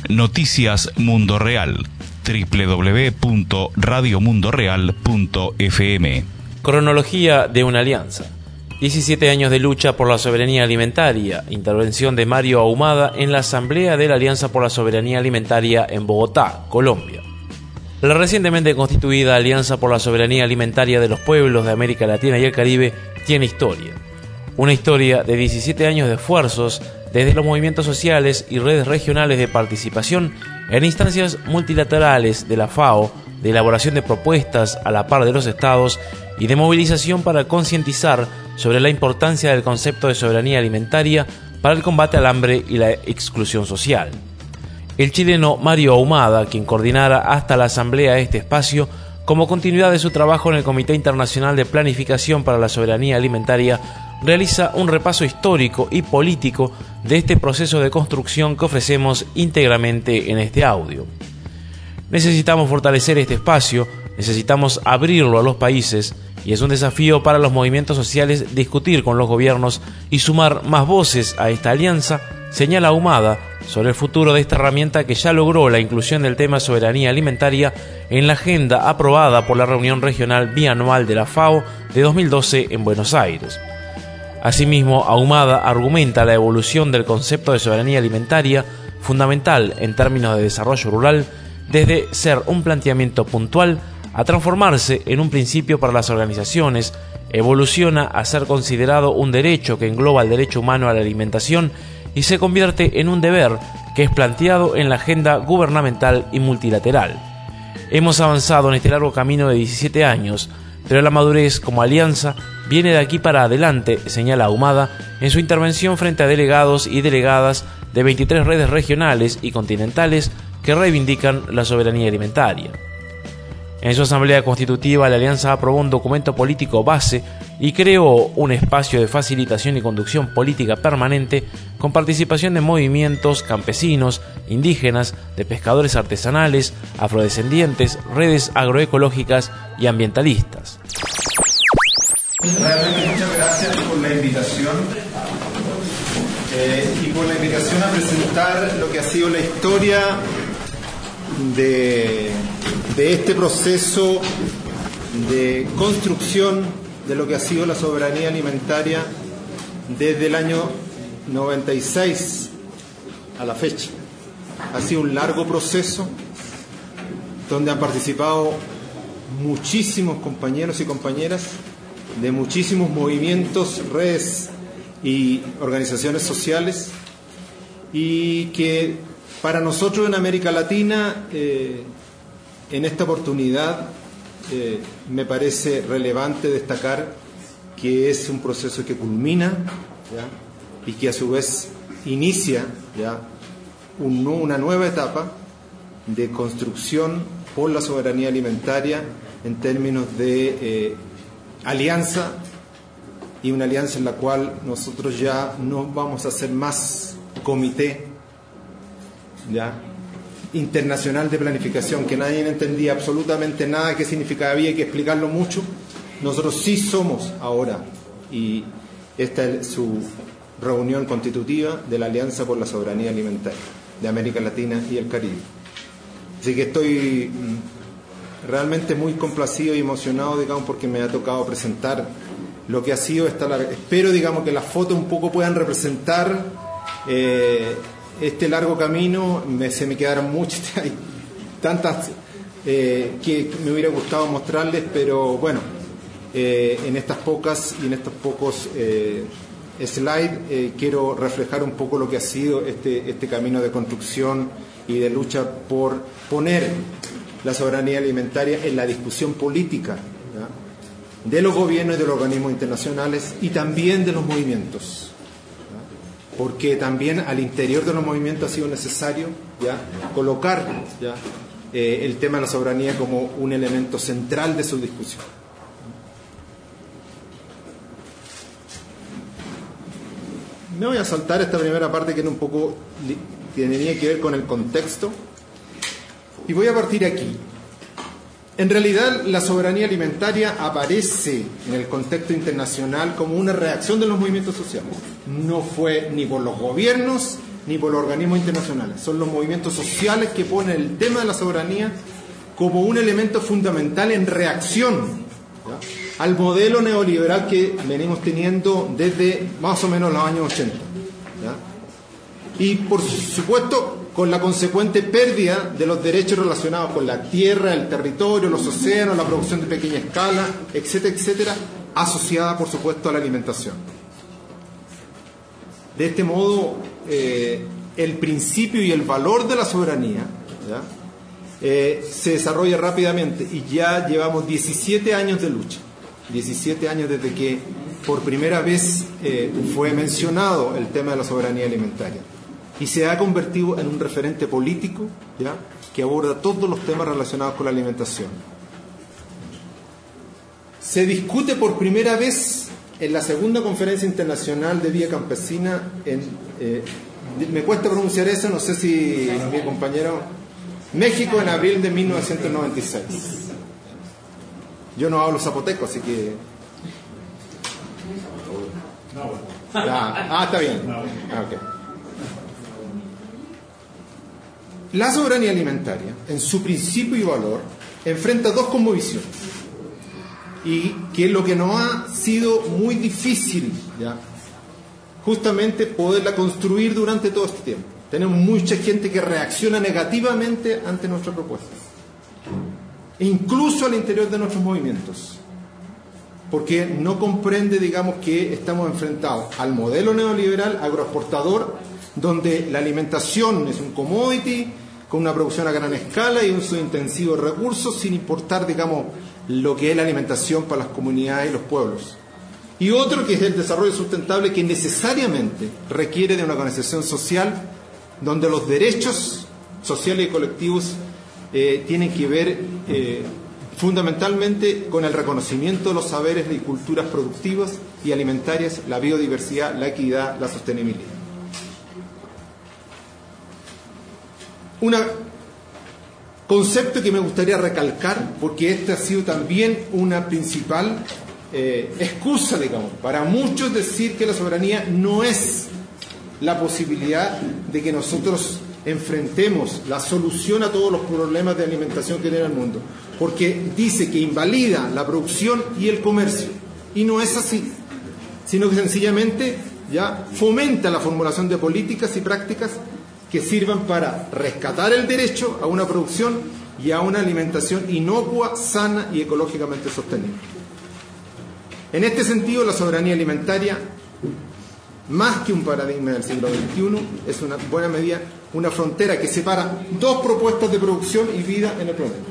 Noticias Mundo Real, www.radiomundoreal.fm. Cronología de una alianza. 17 años de lucha por la soberanía alimentaria. Intervención de Mario Ahumada en la Asamblea de la Alianza por la Soberanía Alimentaria en Bogotá, Colombia. La recientemente constituida Alianza por la Soberanía Alimentaria de los Pueblos de América Latina y el Caribe tiene historia. Una historia de 17 años de esfuerzos desde los movimientos sociales y redes regionales de participación en instancias multilaterales de la FAO, de elaboración de propuestas a la par de los estados y de movilización para concientizar sobre la importancia del concepto de soberanía alimentaria para el combate al hambre y la exclusión social. El chileno Mario Ahumada, quien coordinara hasta la asamblea este espacio, como continuidad de su trabajo en el Comité Internacional de Planificación para la Soberanía Alimentaria, realiza un repaso histórico y político de este proceso de construcción que ofrecemos íntegramente en este audio. Necesitamos fortalecer este espacio, necesitamos abrirlo a los países, y es un desafío para los movimientos sociales discutir con los gobiernos y sumar más voces a esta alianza, señala Ahumada sobre el futuro de esta herramienta que ya logró la inclusión del tema soberanía alimentaria en la agenda aprobada por la reunión regional bianual de la FAO de 2012 en Buenos Aires. Asimismo, Ahumada argumenta la evolución del concepto de soberanía alimentaria, fundamental en términos de desarrollo rural, desde ser un planteamiento puntual a transformarse en un principio para las organizaciones, evoluciona a ser considerado un derecho que engloba el derecho humano a la alimentación y se convierte en un deber que es planteado en la agenda gubernamental y multilateral. Hemos avanzado en este largo camino de 17 años, pero la madurez como alianza viene de aquí para adelante, señala Ahumada en su intervención frente a delegados y delegadas de 23 redes regionales y continentales que reivindican la soberanía alimentaria. En su asamblea constitutiva, la alianza aprobó un documento político base y creó un espacio de facilitación y conducción política permanente con participación de movimientos campesinos, indígenas, de pescadores artesanales, afrodescendientes, redes agroecológicas y ambientalistas. Realmente muchas gracias por la invitación y por la invitación a presentar lo que ha sido la historia de este proceso de construcción de lo que ha sido la soberanía alimentaria desde el año 96 a la fecha. Ha sido un largo proceso donde han participado muchísimos compañeros y compañeras de muchísimos movimientos, redes y organizaciones sociales, y que para nosotros en América Latina en esta oportunidad me parece relevante destacar que es un proceso que culmina, ¿ya?, y que a su vez inicia, ¿ya?, una nueva etapa de construcción por la soberanía alimentaria en términos de alianza, y una alianza en la cual nosotros ya no vamos a hacer más comité, ¿ya?, internacional de planificación, que nadie entendía absolutamente nada qué significaba, había que explicarlo mucho. Nosotros sí somos ahora, y esta es su reunión constitutiva de la Alianza por la Soberanía Alimentaria de América Latina y el Caribe. Así que estoy realmente muy complacido y emocionado, digamos, porque me ha tocado presentar lo que ha sido esta larga. Espero, digamos, que las fotos un poco puedan representar este largo camino. Se me quedaron muchas, hay tantas que me hubiera gustado mostrarles, pero bueno, en estas pocas y en estos pocos slides quiero reflejar un poco lo que ha sido este camino de construcción y de lucha por poner la soberanía alimentaria en la discusión política, ¿ya?, de los gobiernos y de los organismos internacionales y también de los movimientos, ¿ya?, porque también al interior de los movimientos ha sido necesario, ¿ya?, colocar, ¿ya?, el tema de la soberanía como un elemento central de su discusión. Me voy a saltar esta primera parte que era un poco que tenía que ver con el contexto, y voy a partir aquí. En realidad, la soberanía alimentaria aparece en el contexto internacional como una reacción de los movimientos sociales. No fue ni por los gobiernos ni por los organismos internacionales. Son los movimientos sociales que ponen el tema de la soberanía como un elemento fundamental en reacción, ¿ya?, al modelo neoliberal que venimos teniendo desde más o menos los años 80. ¿Ya? Y por supuesto con la consecuente pérdida de los derechos relacionados con la tierra, el territorio, los océanos, la producción de pequeña escala, etcétera, etcétera, asociada por supuesto a la alimentación. De este modo, el principio y el valor de la soberanía, ¿ya?, se desarrolla rápidamente, y ya llevamos 17 años de lucha, 17 años desde que por primera vez fue mencionado el tema de la soberanía alimentaria, y se ha convertido en un referente político, ¿ya?, que aborda todos los temas relacionados con la alimentación. Se discute por primera vez en la segunda conferencia internacional de Vía Campesina me cuesta pronunciar eso, no sé si mi compañero, México, en abril de 1996. Yo no hablo zapoteco, así que... está bien. Okay. La soberanía alimentaria, en su principio y valor, enfrenta dos cosmovisiones, y que es lo que nos ha sido muy difícil, ¿ya?, justamente poderla construir durante todo este tiempo. Tenemos mucha gente que reacciona negativamente ante nuestras propuestas, incluso al interior de nuestros movimientos, porque no comprende, digamos, que estamos enfrentados al modelo neoliberal agroexportador, donde la alimentación es un commodity con una producción a gran escala y un uso intensivo de recursos, sin importar, digamos, lo que es la alimentación para las comunidades y los pueblos. Y otro que es el desarrollo sustentable, que necesariamente requiere de una organización social donde los derechos sociales y colectivos tienen que ver fundamentalmente con el reconocimiento de los saberes y culturas productivas y alimentarias, la biodiversidad, la equidad, la sostenibilidad. Un concepto que me gustaría recalcar, porque este ha sido también una principal excusa, digamos, para muchos decir que la soberanía no es la posibilidad de que nosotros enfrentemos la solución a todos los problemas de alimentación que tiene el mundo, porque dice que invalida la producción y el comercio, y no es así, sino que sencillamente ya fomenta la formulación de políticas y prácticas que sirvan para rescatar el derecho a una producción y a una alimentación inocua, sana y ecológicamente sostenible. En este sentido, la soberanía alimentaria, más que un paradigma del siglo XXI, es una buena medida una frontera que separa dos propuestas de producción y vida en el planeta.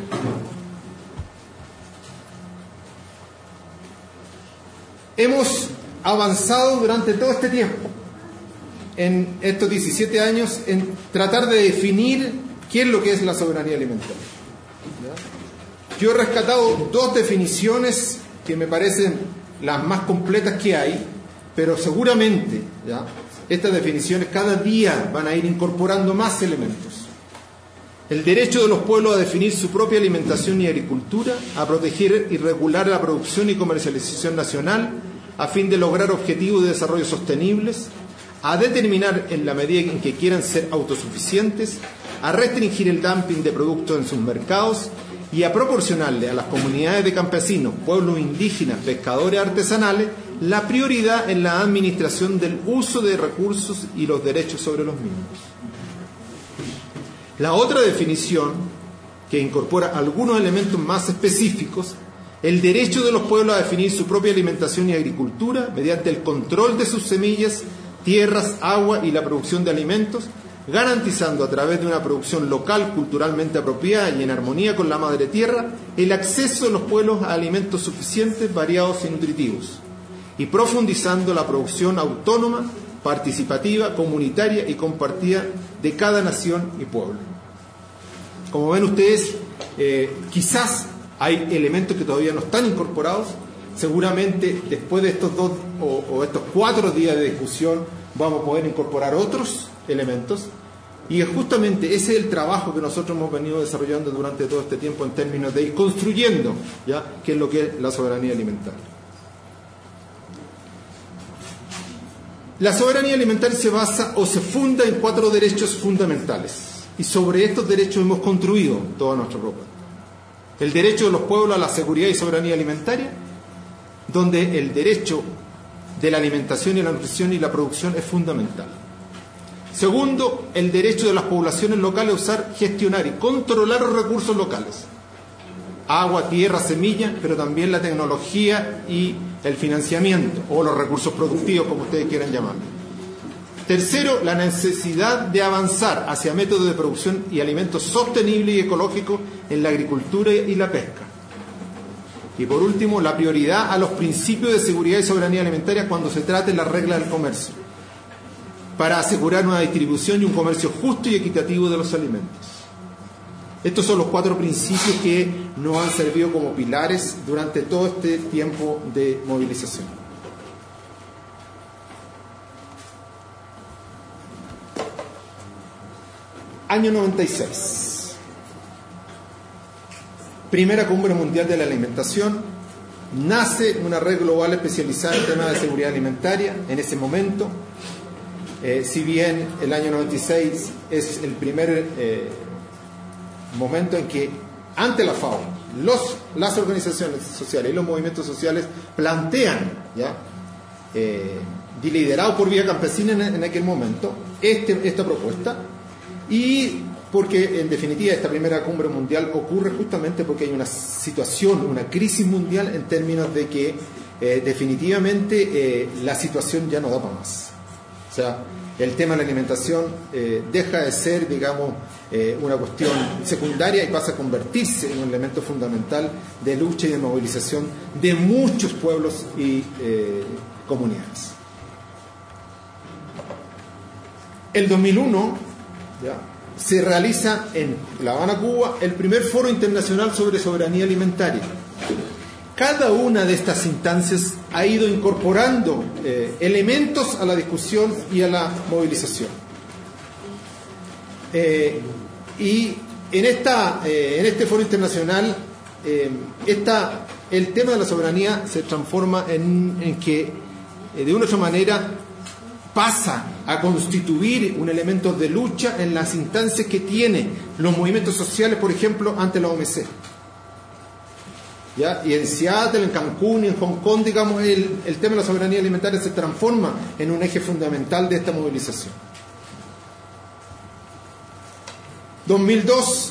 Hemos avanzado durante todo este tiempo, en estos 17 años, en tratar de definir qué es lo que es la soberanía alimentaria. ¿Ya? Yo he rescatado dos definiciones que me parecen las más completas que hay, pero seguramente, ¿ya?, estas definiciones cada día van a ir incorporando más elementos. El derecho de los pueblos a definir su propia alimentación y agricultura, a proteger y regular la producción y comercialización nacional a fin de lograr objetivos de desarrollo sostenibles, a determinar en la medida en que quieran ser autosuficientes, a restringir el dumping de productos en sus mercados y a proporcionarle a las comunidades de campesinos, pueblos indígenas, pescadores artesanales, la prioridad en la administración del uso de recursos y los derechos sobre los mismos. La otra definición, que incorpora algunos elementos más específicos, el derecho de los pueblos a definir su propia alimentación y agricultura mediante el control de sus semillas, tierras, agua y la producción de alimentos, garantizando a través de una producción local culturalmente apropiada y en armonía con la madre tierra el acceso de los pueblos a alimentos suficientes, variados y nutritivos, y profundizando la producción autónoma, participativa, comunitaria y compartida de cada nación y pueblo. Como ven ustedes, quizás hay elementos que todavía no están incorporados. Seguramente después de estos 2 o estos 4 días de discusión vamos a poder incorporar otros elementos, y justamente ese es el trabajo que nosotros hemos venido desarrollando durante todo este tiempo en términos de ir construyendo, ¿ya?, qué es lo que es la soberanía alimentaria. La soberanía alimentaria se basa o se funda en 4 derechos fundamentales. Y sobre estos derechos hemos construido toda nuestra propuesta. El derecho de los pueblos a la seguridad y soberanía alimentaria, donde el derecho de la alimentación y la nutrición y la producción es fundamental. Segundo, el derecho de las poblaciones locales a usar, gestionar y controlar los recursos locales. Agua, tierra, semilla, pero también la tecnología y el financiamiento, o los recursos productivos, como ustedes quieran llamarlo. Tercero, la necesidad de avanzar hacia métodos de producción y alimentos sostenibles y ecológicos en la agricultura y la pesca. Y por último, la prioridad a los principios de seguridad y soberanía alimentaria cuando se trate las reglas del comercio, para asegurar una distribución y un comercio justo y equitativo de los alimentos. Estos son los 4 principios que nos han servido como pilares durante todo este tiempo de movilización. Año 96. Primera Cumbre Mundial de la Alimentación. Nace una red global especializada en temas de seguridad alimentaria en ese momento. Si bien el año 96 es el primer momento en que, ante la FAO, las organizaciones sociales y los movimientos sociales plantean, liderado por Vía Campesina en aquel momento, esta propuesta. Y porque en definitiva esta primera cumbre mundial ocurre justamente porque hay una situación, una crisis mundial en términos de que definitivamente la situación ya no da para más. O sea, el tema de la alimentación deja de ser, digamos, una cuestión secundaria y pasa a convertirse en un elemento fundamental de lucha y de movilización de muchos pueblos y comunidades. El 2001 se realiza en La Habana, Cuba, el primer foro internacional sobre soberanía alimentaria. Cada una de estas instancias ha ido incorporando elementos a la discusión y a la movilización. Y en este foro internacional, el tema de la soberanía se transforma en que, de una u otra manera, pasa a constituir un elemento de lucha en las instancias que tienen los movimientos sociales, por ejemplo, ante la OMC. Y en Seattle, en Cancún y en Hong Kong, digamos, el tema de la soberanía alimentaria se transforma en un eje fundamental de esta movilización. 2002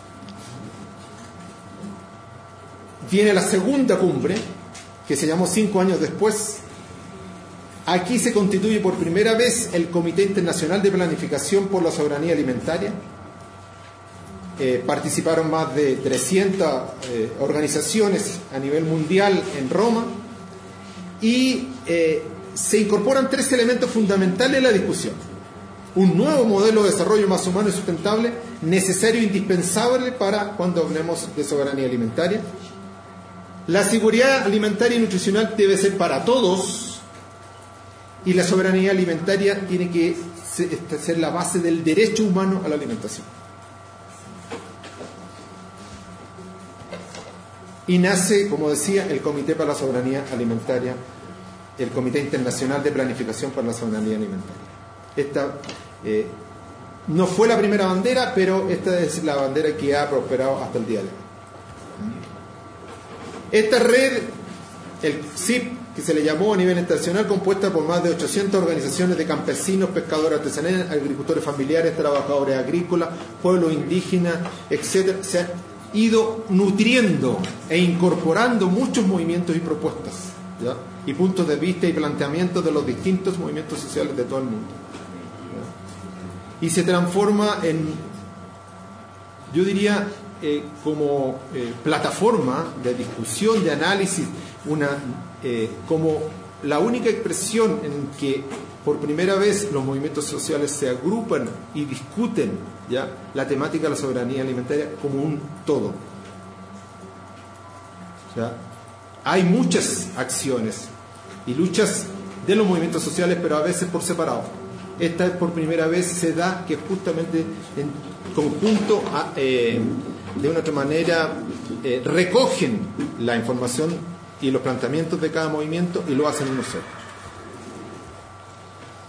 viene la segunda cumbre, que se llamó 5 años después. Aquí se constituye por primera vez el Comité Internacional de Planificación por la Soberanía Alimentaria. Participaron más de 300 organizaciones a nivel mundial en Roma y se incorporan 3 elementos fundamentales en la discusión. Un nuevo modelo de desarrollo más humano y sustentable, necesario e indispensable para cuando hablemos de soberanía alimentaria. La seguridad alimentaria y nutricional debe ser para todos. Y la soberanía alimentaria tiene que ser la base del derecho humano a la alimentación. Y nace, como decía, el Comité para la Soberanía Alimentaria, el Comité Internacional de Planificación para la Soberanía Alimentaria. Esta no fue la primera bandera, pero esta es la bandera que ha prosperado hasta el día de hoy. Esta red, el CIP, que se le llamó a nivel internacional, compuesta por más de 800 organizaciones de campesinos, pescadores artesanales, agricultores familiares, trabajadores agrícolas, pueblos indígenas, etc., se han ido nutriendo e incorporando muchos movimientos y propuestas, y puntos de vista y planteamientos de los distintos movimientos sociales de todo el mundo. Y se transforma en, yo diría, como plataforma de discusión, de análisis, como la única expresión en que por primera vez los movimientos sociales se agrupan y discuten la temática de la soberanía alimentaria como un todo. Hay muchas acciones y luchas de los movimientos sociales, pero a veces por separado. Esta por primera vez se da que justamente en conjunto, de una otra manera, recogen la información y los planteamientos de cada movimiento y lo hacen uno solo.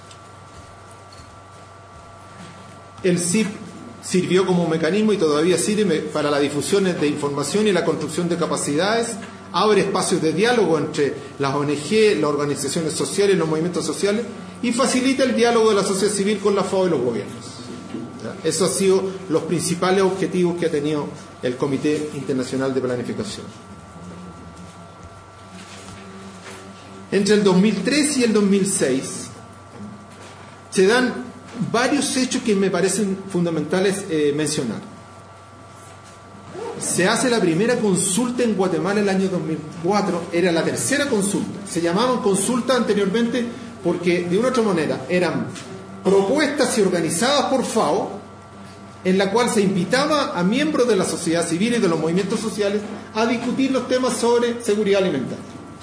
El CIP sirvió como mecanismo y todavía sirve para la difusión de información y la construcción de capacidades, abre espacios de diálogo entre las ONG, las organizaciones sociales, los movimientos sociales, y facilita el diálogo de la sociedad civil con la FAO y los gobiernos. Esos han sido los principales objetivos que ha tenido el Comité Internacional de Planificación. Entre el 2003 y el 2006 se dan varios hechos que me parecen fundamentales mencionar. Se hace la primera consulta en Guatemala el año 2004, era la tercera consulta. Se llamaban consultas anteriormente porque de una u otra manera eran propuestas y organizadas por FAO, en la cual se invitaba a miembros de la sociedad civil y de los movimientos sociales a discutir los temas sobre seguridad alimentaria.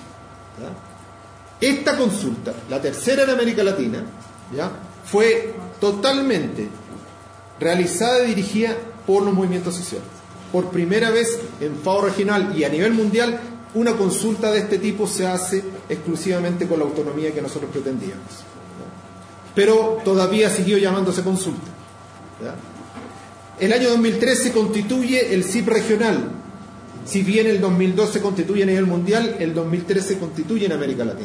¿Ya? Esta consulta, la tercera en América Latina, ¿ya?, fue totalmente realizada y dirigida por los movimientos sociales. Por primera vez en FAO regional y a nivel mundial, una consulta de este tipo se hace exclusivamente con la autonomía que nosotros pretendíamos. Pero todavía siguió llamándose consulta. ¿Ya? El año 2003 se constituye el CIP regional. Si bien el 2002 se constituye a nivel mundial, el 2003 se constituye en América Latina.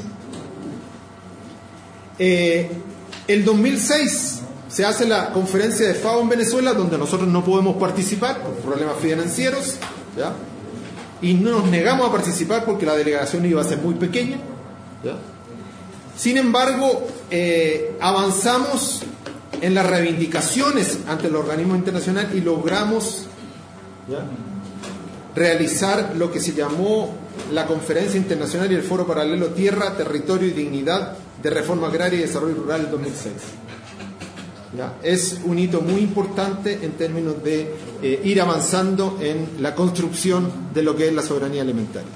El 2006 se hace la conferencia de FAO en Venezuela, donde nosotros no podemos participar por problemas financieros, ¿ya?, y no nos negamos a participar porque la delegación iba a ser muy pequeña, ¿ya? Sin embargo, avanzamos en las reivindicaciones ante el organismo internacional y logramos, ¿ya?, realizar lo que se llamó la Conferencia Internacional y el Foro Paralelo Tierra, Territorio y Dignidad de Reforma Agraria y Desarrollo Rural del 2006. ¿Ya? Es un hito muy importante en términos de ir avanzando en la construcción de lo que es la soberanía alimentaria.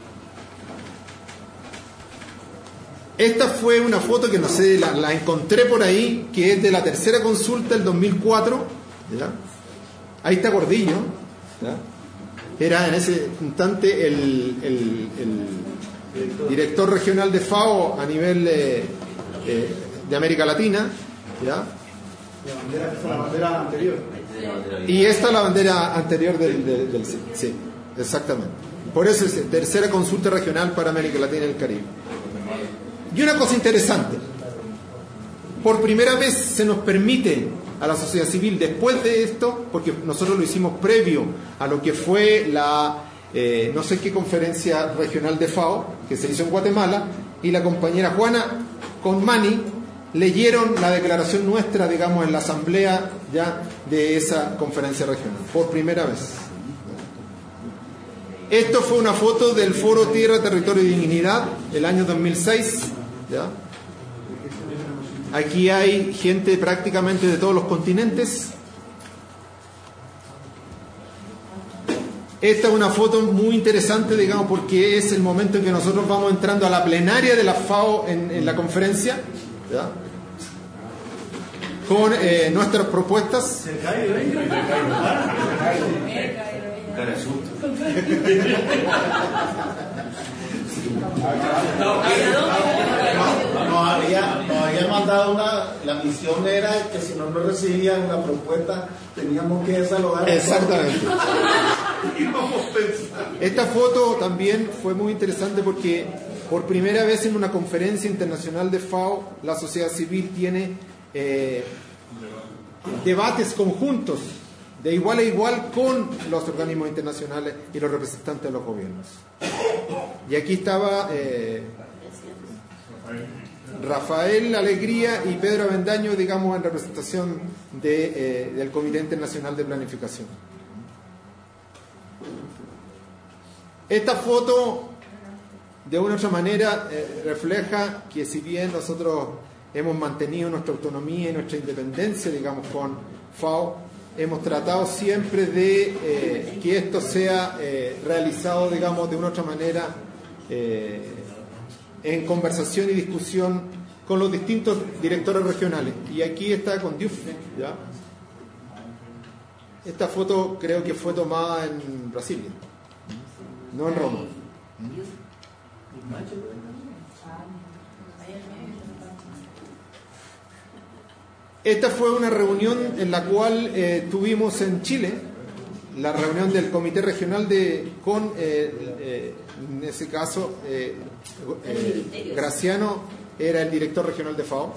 Esta fue una foto que no sé, la encontré por ahí, que es de la tercera consulta del 2004. ¿Ya? Ahí está Gordillo, ¿ya? Era en ese instante el director regional de FAO a nivel de América Latina, ¿ya? La bandera anterior. Y esta es la bandera anterior del sí, exactamente. Por eso es tercera consulta regional para América Latina y el Caribe. Y una cosa interesante, por primera vez se nos permite a la sociedad civil, después de esto, porque nosotros lo hicimos previo a lo que fue la no sé qué conferencia regional de FAO que se hizo en Guatemala, y la compañera Juana con Mani leyeron la declaración nuestra, digamos, en la asamblea ya de esa conferencia regional, por primera vez. Esto fue una foto del Foro Tierra, Territorio y Dignidad, el año 2006, ¿ya? Aquí hay gente prácticamente de todos los continentes. Esta es una foto muy interesante, digamos, porque es el momento en que nosotros vamos entrando a la plenaria de la FAO en la conferencia, ¿ya?, con nuestras propuestas. Nos había mandado la misión era que si no nos recibían la propuesta teníamos que desalojar. Exactamente. Esta foto también fue muy interesante porque por primera vez en una conferencia internacional de FAO la sociedad civil tiene debates conjuntos de igual a igual con los organismos internacionales y los representantes de los gobiernos. Y aquí estaba Rafael Alegría y Pedro Avendaño, digamos, en representación del Comité Internacional de Planificación. Esta foto, de una u otra manera, refleja que si bien nosotros hemos mantenido nuestra autonomía y nuestra independencia, digamos, con FAO, hemos tratado siempre de que esto sea realizado, digamos, de una u otra manera, en conversación y discusión con los distintos directores regionales. Y aquí está con Diouf, ¿ya? Esta foto creo que fue tomada en Brasilia, no en Roma. Esta fue una reunión en la cual tuvimos en Chile, la reunión del Comité Regional con en ese caso, Graciano era el director regional de FAO.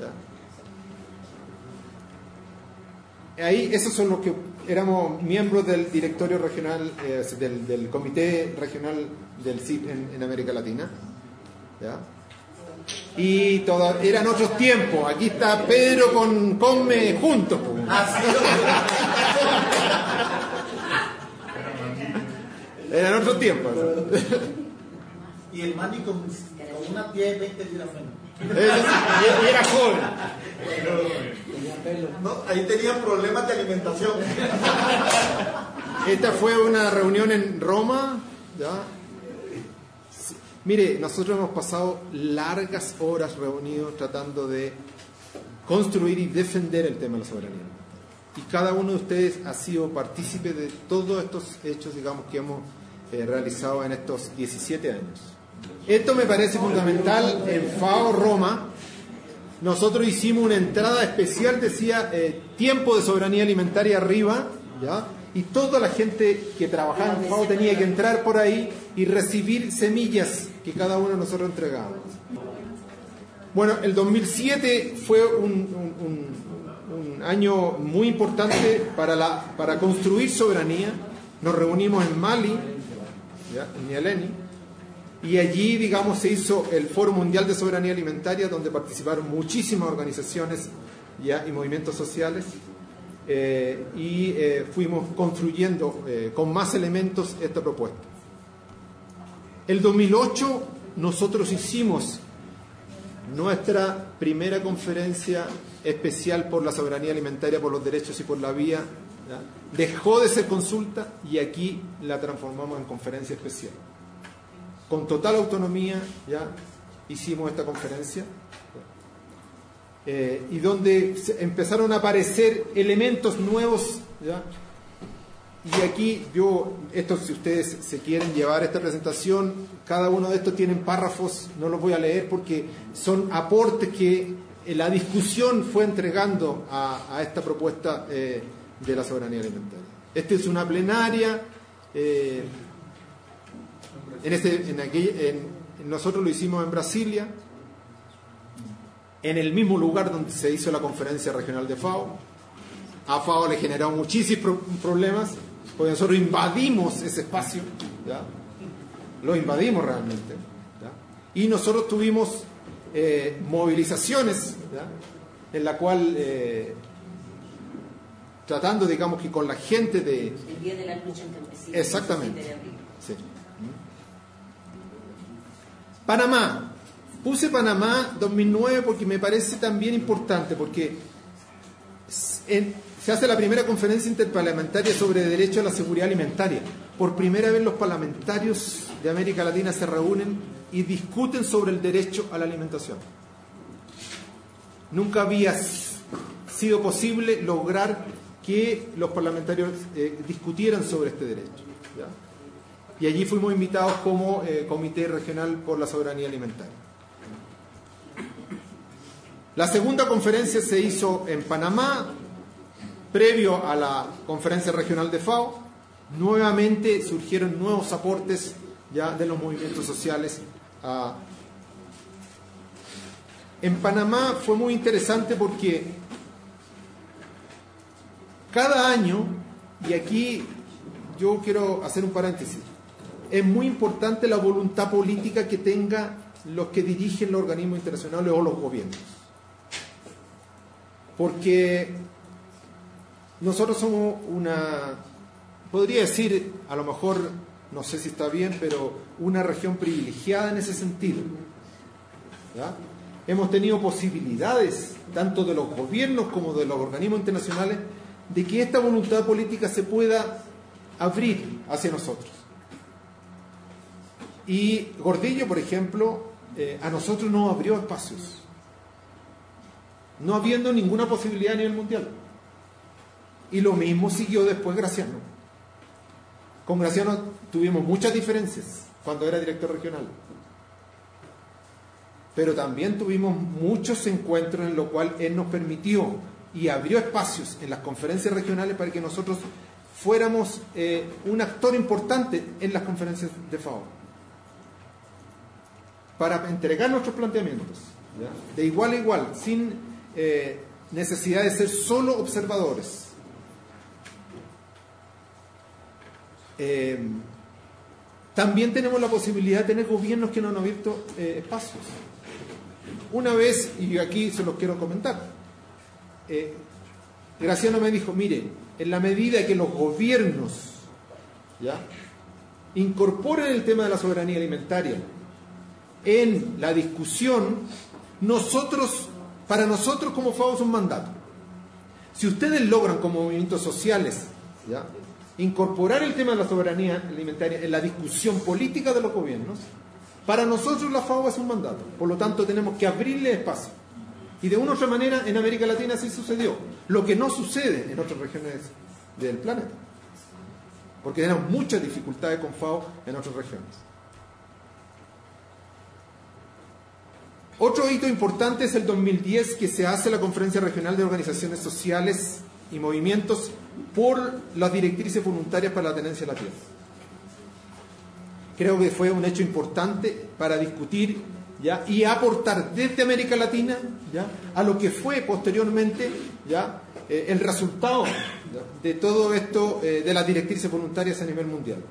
¿Ya? Ahí, esos son los que éramos miembros del directorio regional, del Comité Regional del CIP en América Latina. ¿Ya? Y eran otros tiempos. Aquí está Pedro con Conme juntos. Eran otros tiempos. Y el Manny con una pie de 20 libras menos. Y era joven. No, ahí tenían problemas de alimentación. Esta fue una reunión en Roma. ¿Ya? Mire, nosotros hemos pasado largas horas reunidos tratando de construir y defender el tema de la soberanía. Y cada uno de ustedes ha sido partícipe de todos estos hechos, digamos, que hemos realizado en estos 17 años. Esto me parece fundamental. En FAO Roma, nosotros hicimos una entrada especial, decía tiempo de soberanía alimentaria arriba, ¿ya? Y toda la gente que trabajaba en FAO tenía que entrar por ahí y recibir semillas que cada uno de nosotros entregábamos. Bueno, el 2007 fue un año muy importante para construir soberanía. Nos reunimos en Mali, ¿ya? En Nialeni, y allí, digamos, se hizo el Foro Mundial de Soberanía Alimentaria, donde participaron muchísimas organizaciones, ¿ya? Y movimientos sociales. Fuimos construyendo con más elementos esta propuesta. El 2008 nosotros hicimos nuestra primera conferencia especial por la soberanía alimentaria, por los derechos y por la vía. ¿Ya? Dejó de ser consulta y aquí la transformamos en conferencia especial. Con total autonomía ya hicimos esta conferencia. Y donde empezaron a aparecer elementos nuevos, ¿ya? Y aquí si ustedes se quieren llevar esta presentación, cada uno de estos tienen párrafos, no los voy a leer porque son aportes que la discusión fue entregando a esta propuesta de la soberanía alimentaria. Esta es una plenaria, nosotros lo hicimos en Brasilia, en el mismo lugar donde se hizo la conferencia regional de FAO. A FAO le generó muchísimos problemas, porque nosotros invadimos ese espacio, ¿ya? Lo invadimos realmente, ¿ya? Y nosotros tuvimos movilizaciones, ¿ya? En la cual, tratando, digamos, que con la gente de... El día de la lucha en campesina. Exactamente. Sí. Panamá. Puse Panamá 2009 porque me parece también importante, porque se hace la primera conferencia interparlamentaria sobre derecho a la seguridad alimentaria. Por primera vez los parlamentarios de América Latina se reúnen y discuten sobre el derecho a la alimentación. Nunca había sido posible lograr que los parlamentarios discutieran sobre este derecho, ¿ya? Y allí fuimos invitados como Comité Regional por la Soberanía Alimentaria. La segunda conferencia se hizo en Panamá, previo a la conferencia regional de FAO. Nuevamente surgieron nuevos aportes ya de los movimientos sociales. En Panamá fue muy interesante porque cada año, y aquí yo quiero hacer un paréntesis, es muy importante la voluntad política que tengan los que dirigen los organismos internacionales o los gobiernos. Porque nosotros somos podría decir, a lo mejor, no sé si está bien, pero una región privilegiada en ese sentido, ¿ya? Hemos tenido posibilidades, tanto de los gobiernos como de los organismos internacionales, de que esta voluntad política se pueda abrir hacia nosotros. Y Gordillo, por ejemplo, a nosotros nos abrió espacios, no habiendo ninguna posibilidad a nivel mundial. Y lo mismo siguió después Graciano. Con Graciano tuvimos muchas diferencias cuando era director regional. pero también tuvimos muchos encuentros en los cuales él nos permitió y abrió espacios en las conferencias regionales para que nosotros fuéramos un actor importante en las conferencias de FAO, para entregar nuestros planteamientos, ¿ya? De igual a igual, sin necesidad de ser solo observadores. También tenemos la posibilidad de tener gobiernos que nos han abierto espacios. Una vez, y aquí se los quiero comentar, Graciano me dijo, mire, en la medida que los gobiernos, ¿ya?, incorporen el tema de la soberanía alimentaria en la discusión, para nosotros como FAO es un mandato. Si ustedes logran como movimientos sociales, ¿ya?, incorporar el tema de la soberanía alimentaria en la discusión política de los gobiernos, para nosotros la FAO es un mandato. Por lo tanto, tenemos que abrirle espacio. Y de una u otra manera, en América Latina sí sucedió. Lo que no sucede en otras regiones del planeta. Porque tenemos muchas dificultades con FAO en otras regiones. Otro hito importante es el 2010, que se hace la Conferencia Regional de Organizaciones Sociales y Movimientos por las directrices voluntarias para la tenencia de la tierra. Creo que fue un hecho importante para discutir, ¿ya?, y aportar desde América Latina, ¿ya?, a lo que fue posteriormente, ¿ya?, el resultado, ¿ya?, de todo esto, de las directrices voluntarias a nivel mundial.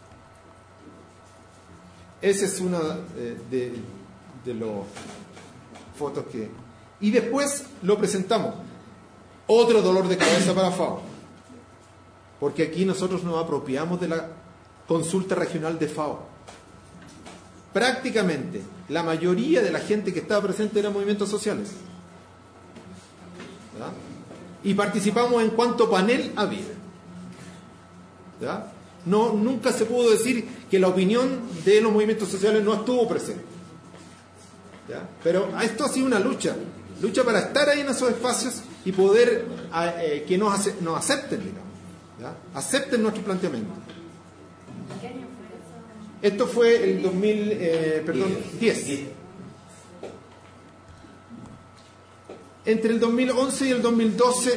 Esa es una de las fotos que... Y después lo presentamos. Otro dolor de cabeza para FAO, porque aquí nosotros nos apropiamos de la consulta regional de FAO. Prácticamente la mayoría de la gente que estaba presente eran movimientos sociales, ¿ya?, y participamos en cuanto panel había, ¿ya? Nunca se pudo decir que la opinión de los movimientos sociales no estuvo presente, ¿ya? Pero esto ha sido una lucha para estar ahí en esos espacios y poder que nos acepten, digamos, ¿ya?, acepten nuestro planteamiento. ¿Qué año fue eso? Esto fue el 2010. Entre el 2011 y el 2012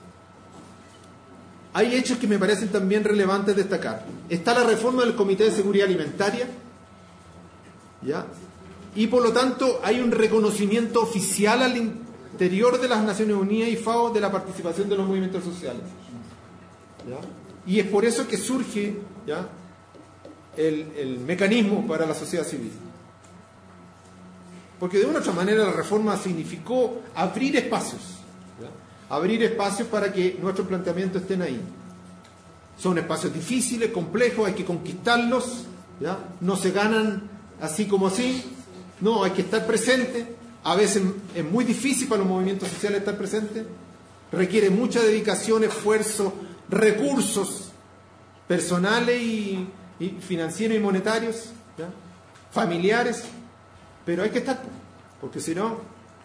hay hechos que me parecen también relevantes destacar. Está la reforma del Comité de Seguridad Alimentaria, ¿ya?, y por lo tanto hay un reconocimiento oficial al interior de las Naciones Unidas y FAO de la participación de los movimientos sociales, ¿ya? Y es por eso que surge, ¿ya?, el mecanismo para la sociedad civil, porque de una u otra manera la reforma significó abrir espacios, ¿ya?, abrir espacios para que nuestros planteamientos estén ahí. Son espacios difíciles, complejos, hay que conquistarlos, ¿ya?, no se ganan así como así, no, hay que estar presente. A veces es muy difícil para los movimientos sociales estar presentes, requiere mucha dedicación, esfuerzo, recursos personales y financieros y monetarios, ¿ya?, familiares, pero hay que estar, porque si no,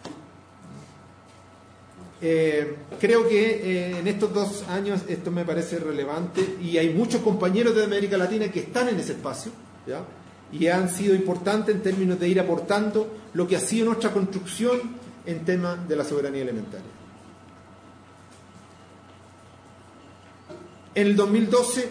creo que en estos 2 años esto me parece relevante y hay muchos compañeros de América Latina que están en ese espacio, ¿ya?, y han sido importantes en términos de ir aportando lo que ha sido nuestra construcción en tema de la soberanía alimentaria. En el 2012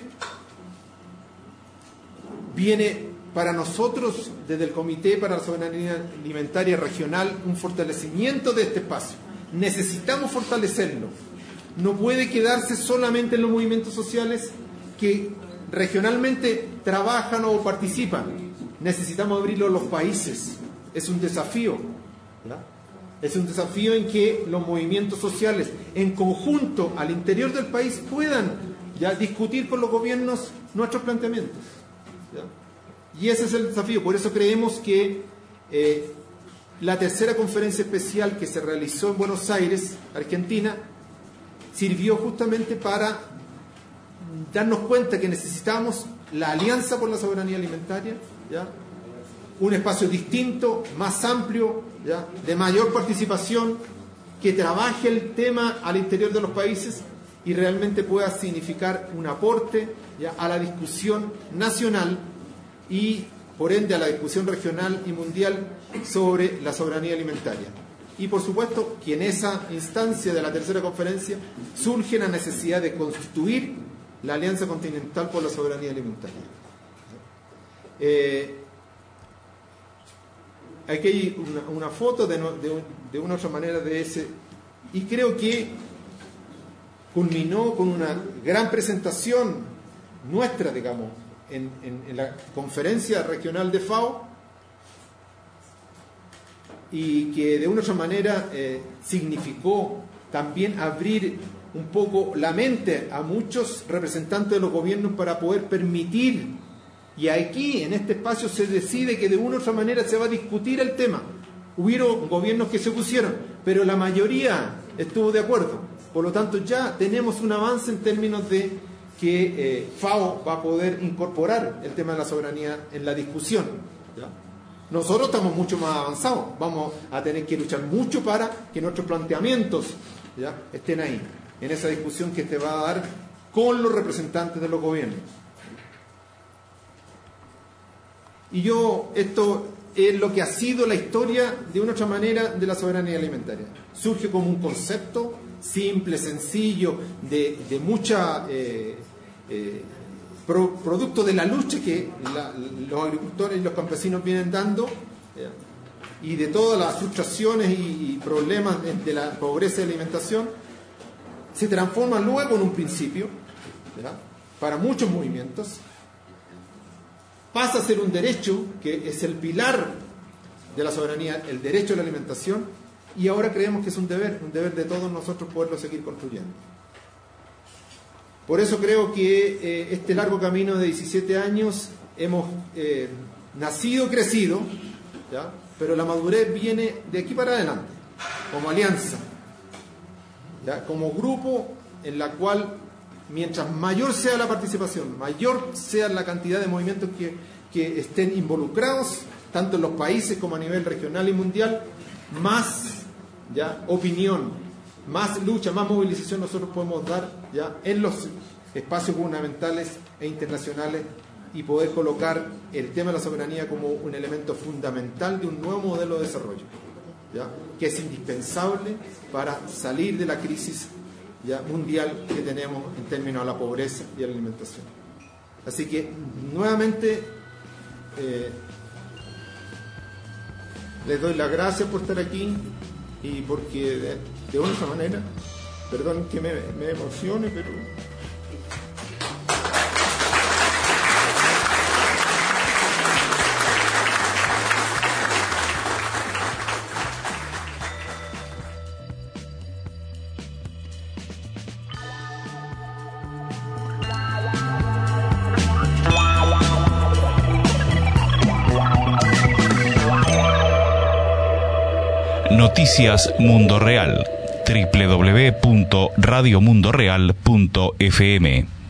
viene para nosotros, desde el Comité para la Soberanía Alimentaria Regional, un fortalecimiento de este espacio. Necesitamos fortalecerlo. No puede quedarse solamente en los movimientos sociales que regionalmente trabajan o participan. Necesitamos abrirlo a los países. Es un desafío, ¿ya? Es un desafío en que los movimientos sociales en conjunto al interior del país puedan, ya, discutir con los gobiernos nuestros planteamientos, ¿ya? Y ese es el desafío. Por eso creemos que la tercera conferencia especial que se realizó en Buenos Aires, Argentina, sirvió justamente para darnos cuenta que necesitamos la alianza por la soberanía alimentaria, ¿ya?, un espacio distinto, más amplio, ¿ya?, de mayor participación, que trabaje el tema al interior de los países y realmente pueda significar un aporte, ¿ya?, a la discusión nacional y por ende a la discusión regional y mundial sobre la soberanía alimentaria. Y por supuesto que en esa instancia de la tercera conferencia surge la necesidad de constituir la Alianza Continental por la Soberanía Alimentaria. Aquí hay una foto de una otra manera de ese, y creo que culminó con una gran presentación nuestra, digamos, en la conferencia regional de FAO, y que de una otra manera significó también abrir un poco la mente a muchos representantes de los gobiernos para poder permitir, y aquí en este espacio se decide que de una u otra manera se va a discutir el tema. Hubieron gobiernos que se opusieron, pero la mayoría estuvo de acuerdo. Por lo tanto, ya tenemos un avance en términos de que FAO va a poder incorporar el tema de la soberanía en la discusión, ¿ya? Nosotros estamos mucho más avanzados, vamos a tener que luchar mucho para que nuestros planteamientos, ¿ya?, estén ahí, en esa discusión que te va a dar con los representantes de los gobiernos. Y esto es lo que ha sido la historia, de una otra manera, de la soberanía alimentaria. Surge como un concepto simple, sencillo, de mucha producto de la lucha que los agricultores y los campesinos vienen dando, y de todas las frustraciones y problemas de la pobreza de alimentación, se transforma luego en un principio, ¿verdad?, para muchos movimientos, pasa a ser un derecho que es el pilar de la soberanía, el derecho a la alimentación, y ahora creemos que es un deber de todos nosotros poderlo seguir construyendo. Por eso creo que este largo camino de 17 años hemos nacido, crecido, ¿ya?, pero la madurez viene de aquí para adelante, como alianza, ¿ya?, como grupo en la cual, mientras mayor sea la participación, mayor sea la cantidad de movimientos que estén involucrados, tanto en los países como a nivel regional y mundial, más, ¿ya?, opinión, más lucha, más movilización nosotros podemos dar, ¿ya?, en los espacios gubernamentales e internacionales, y poder colocar el tema de la soberanía como un elemento fundamental de un nuevo modelo de desarrollo, ¿ya?, que es indispensable para salir de la crisis, ¿ya?, mundial que tenemos en términos a la pobreza y a la alimentación. Así que nuevamente les doy las gracias por estar aquí, y porque de una otra manera, perdón que me emocione, pero Noticias Mundo Real, www.radiomundoreal.fm.